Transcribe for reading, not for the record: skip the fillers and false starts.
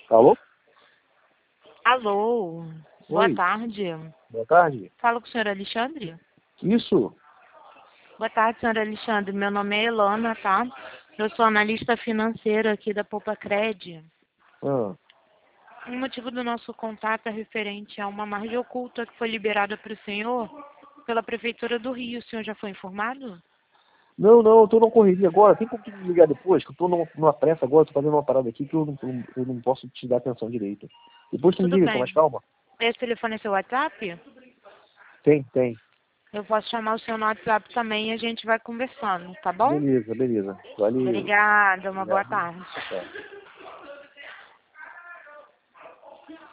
Alô? Alô, boa Oi, tarde. boa tarde. Falo com o senhor Alexandre? Isso? Boa tarde, senhor Alexandre. Meu nome é Elana, tá? Eu sou analista financeira aqui da Poupa Cred. Ah, O motivo do nosso contato é referente a uma margem oculta que foi liberada para o senhor pela Prefeitura do Rio. O senhor já foi informado? não, eu tô numa correria agora. Tem como tu me ligar depois? Que eu tô numa pressa agora, tô fazendo uma parada aqui que eu não posso te dar atenção direito. Depois tu me Tudo liga com mais bem. calma? Esse telefone é seu WhatsApp? Tem. Eu posso chamar o seu no WhatsApp também e a gente vai conversando, tá bom? Beleza. Valeu. Obrigada, uma boa Obrigado. tarde. Tchau.